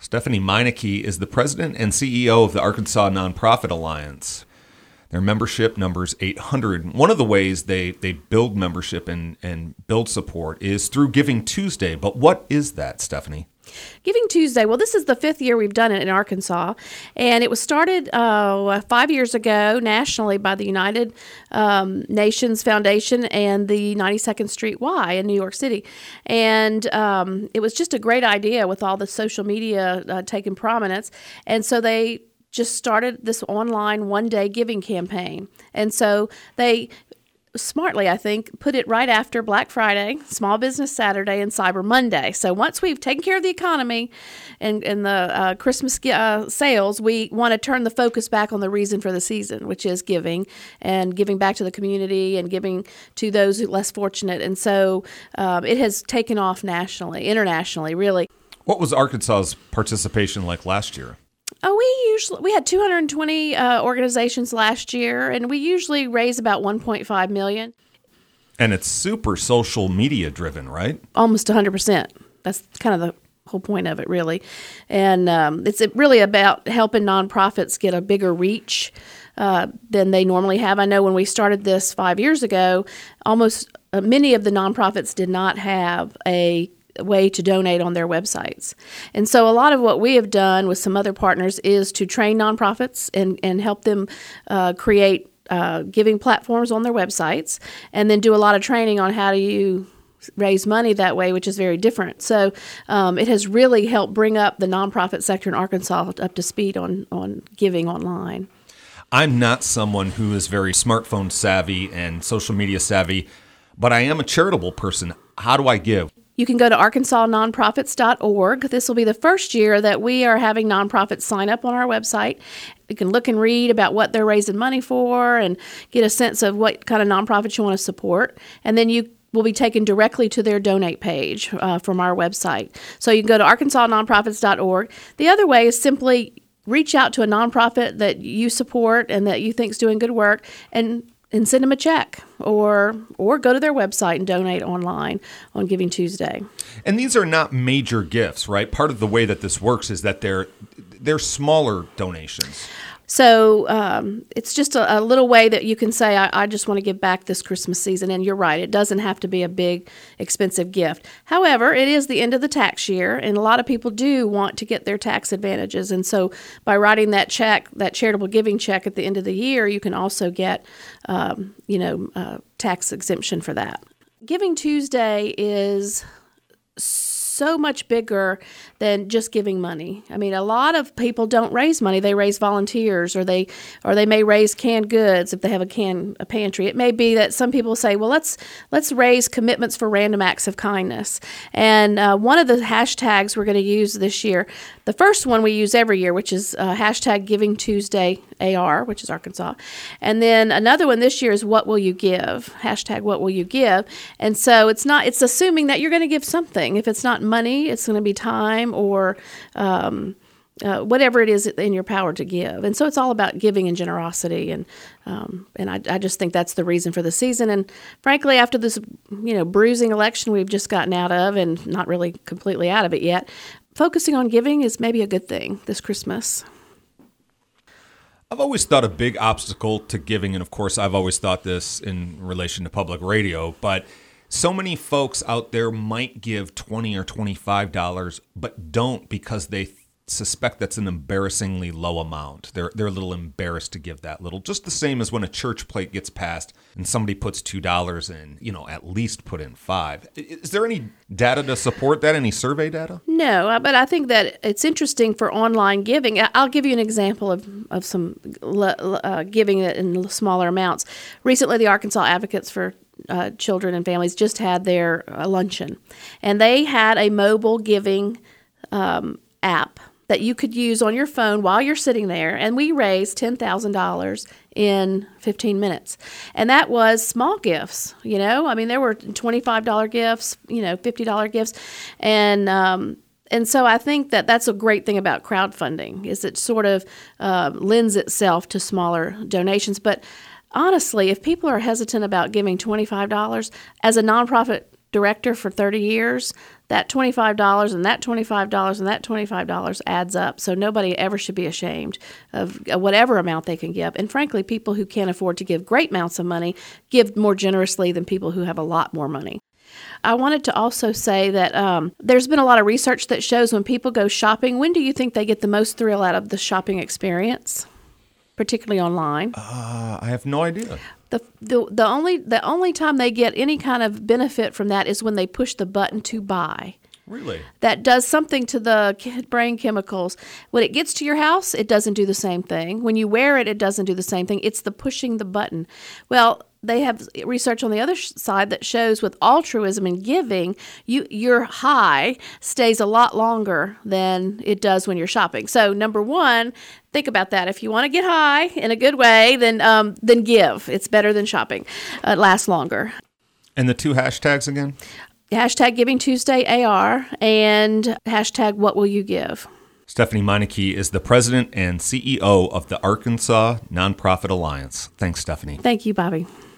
Stephanie Meineke is the president and CEO of the Arkansas Nonprofit Alliance. Their membership numbers 800. One of the ways they build membership and build support is through Giving Tuesday. But what is that, Stephanie? Giving Tuesday, well, this is the 5th year we've done it in Arkansas, and it was started 5 years ago nationally by the United Nations Foundation and the 92nd Street Y in New York City. And it was just a great idea with all the social media taking prominence, and so they just started this online one-day giving campaign. And so they smartly, I think, put it right after Black Friday, Small Business Saturday, and Cyber Monday. So once we've taken care of the economy and the Christmas sales, we want to turn the focus back on the reason for the season, which is giving and giving back to the community and giving to those who are less fortunate. And so it has taken off nationally, internationally, really. What was Arkansas's participation like last year? We had 220 organizations last year, and we usually raise about $1.5 million. And it's super social media driven, right? Almost 100%. That's kind of the whole point of it, really. And it's really about helping nonprofits get a bigger reach than they normally have. I know when we started this 5 years ago, almost many of the nonprofits did not have a way to donate on their websites. And so a lot of what we have done with some other partners is to train nonprofits and help them create giving platforms on their websites, and then do a lot of training on how do you raise money that way, which is very different. So it has really helped bring up the nonprofit sector in Arkansas up to speed on giving online. I'm not someone who is very smartphone savvy and social media savvy, but I am a charitable person. How do I give? You can go to arkansasnonprofits.org. This will be the first year that we are having nonprofits sign up on our website. You can look and read about what they're raising money for and get a sense of what kind of nonprofits you want to support. And then you will be taken directly to their donate page from our website. So you can go to arkansasnonprofits.org. The other way is simply reach out to a nonprofit that you support and that you think is doing good work and send them a check or go to their website and donate online on Giving Tuesday. And these are not major gifts, right? Part of the way that this works is that they're smaller donations. So it's just a little way that you can say, I just want to give back this Christmas season. And you're right, it doesn't have to be a big, expensive gift. However, it is the end of the tax year, and a lot of people do want to get their tax advantages. And so by writing that check, that charitable giving check at the end of the year, you can also get, tax exemption for that. Giving Tuesday is so much bigger than just giving money. I mean, a lot of people don't raise money. They raise volunteers, or they may raise canned goods if they have a pantry. It may be that some people say, well, let's raise commitments for random acts of kindness. And one of the hashtags we're going to use this year, the first one we use every year, which is hashtag Giving Tuesday AR, which is Arkansas. And then another one this year is What Will You Give? Hashtag What Will You Give? And so it's assuming that you're going to give something. If it's not money, it's going to be time or whatever it is in your power to give. And so it's all about giving and generosity. And I just think that's the reason for the season. And frankly, after this, bruising election we've just gotten out of, and not really completely out of it yet, focusing on giving is maybe a good thing this Christmas. I've always thought a big obstacle to giving, and of course I've always thought this in relation to public radio, but so many folks out there might give $20 or $25, but don't because they suspect that's an embarrassingly low amount. They're a little embarrassed to give that little. Just the same as when a church plate gets passed and somebody puts $2 in, at least put in $5. Is there any data to support that? Any survey data? No, but I think that it's interesting for online giving. I'll give you an example of some giving in smaller amounts. Recently, the Arkansas Advocates for Children and Families just had their luncheon, and they had a mobile giving app that you could use on your phone while you're sitting there, and we raised $10,000 in 15 minutes. And that was small gifts, I mean, there were $25 gifts, $50 gifts, and so I think that that's a great thing about crowdfunding, is it sort of lends itself to smaller donations. But honestly, if people are hesitant about giving $25, as a nonprofit director for 30 years, that $25 and that $25 and that $25 adds up. So nobody ever should be ashamed of whatever amount they can give. And frankly, people who can't afford to give great amounts of money give more generously than people who have a lot more money. I wanted to also say that there's been a lot of research that shows when people go shopping, when do you think they get the most thrill out of the shopping experience, particularly online? I have no idea. The only time they get any kind of benefit from that is when they push the button to buy. Really? That does something to the brain chemicals. When it gets to your house, it doesn't do the same thing. When you wear it, it doesn't do the same thing. It's the pushing the button. Well, they have research on the other side that shows with altruism and giving, your high stays a lot longer than it does when you're shopping. So number one, think about that. If you want to get high in a good way, then give. It's better than shopping. It lasts longer. And the 2 hashtags again? Hashtag Giving Tuesday AR and hashtag What Will You Give? Stephanie Meineke is the president and CEO of the Arkansas Nonprofit Alliance. Thanks, Stephanie. Thank you, Bobby.